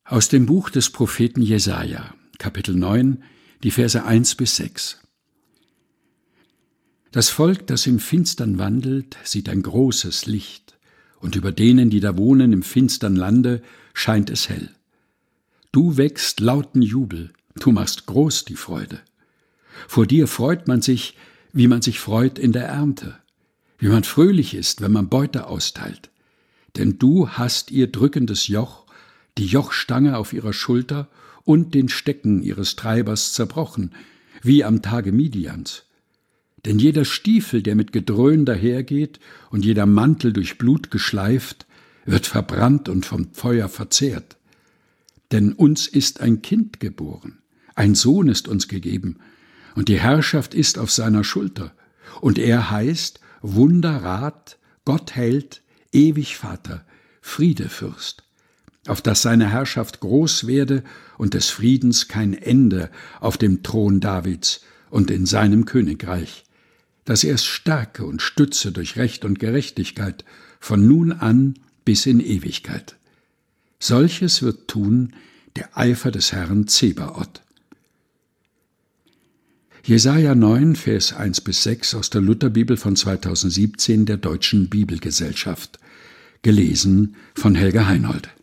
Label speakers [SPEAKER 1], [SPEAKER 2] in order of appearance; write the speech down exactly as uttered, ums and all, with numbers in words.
[SPEAKER 1] Aus dem Buch des Propheten Jesaja, Kapitel neun, die Verse eins bis sechs. Das Volk, das im Finstern wandelt, sieht ein großes Licht, und über denen, die da wohnen im finstern Lande, scheint es hell. Du wächst lauten Jubel, du machst groß die Freude. Vor dir freut man sich, wie man sich freut in der Ernte, wie man fröhlich ist, wenn man Beute austeilt. Denn du hast ihr drückendes Joch, die Jochstange auf ihrer Schulter und den Stecken ihres Treibers zerbrochen, wie am Tage Midians. Denn jeder Stiefel, der mit Gedröhn dahergeht, und jeder Mantel durch Blut geschleift, wird verbrannt und vom Feuer verzehrt. Denn uns ist ein Kind geboren, ein Sohn ist uns gegeben, und die Herrschaft ist auf seiner Schulter. Und er heißt Wunderrat, Gottheld, ewig Vater, Friedefürst, auf dass seine Herrschaft groß werde und des Friedens kein Ende auf dem Thron Davids und in seinem Königreich, dass er es stärke und stütze durch Recht und Gerechtigkeit von nun an bis in Ewigkeit. Solches wird tun der Eifer des Herrn Zebaoth. Jesaja neun, Vers eins bis sechs aus der Lutherbibel von zweitausendsiebzehn der Deutschen Bibelgesellschaft. Gelesen von Helga Heinold.